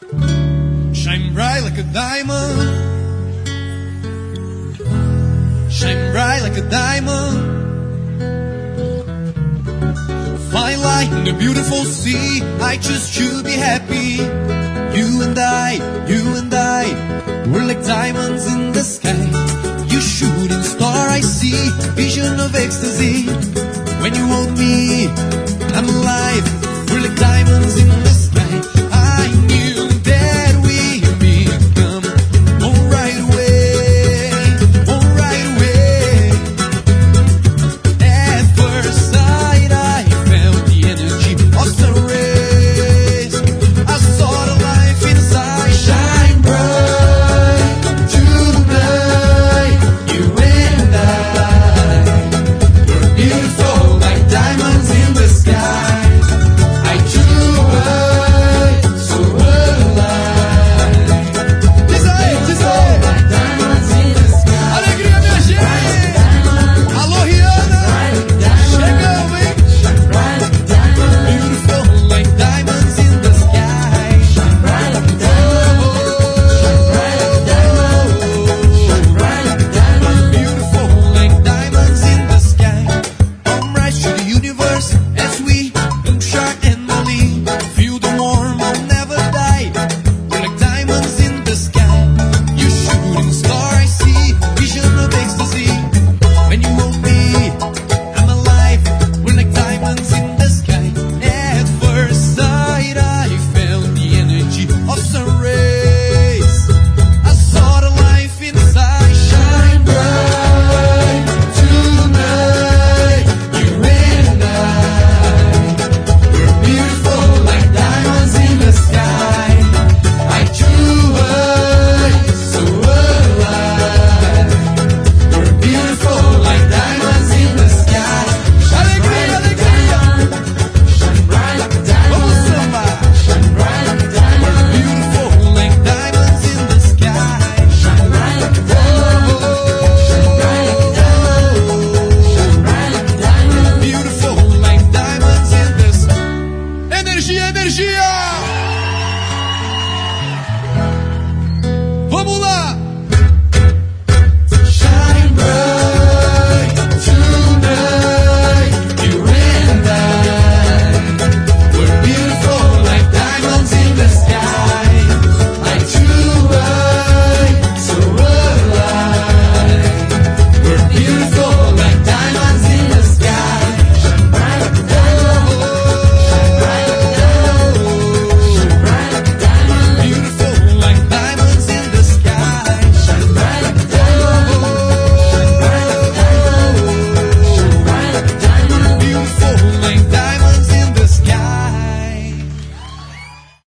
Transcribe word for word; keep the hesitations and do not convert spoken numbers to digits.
Shine bright like a diamond. Shine bright like a diamond. Fine light in the beautiful sea. I choose to be happy. You and I, you and I, we're like diamonds in the sky. You shooting star I see, vision of ecstasy. When you hold me,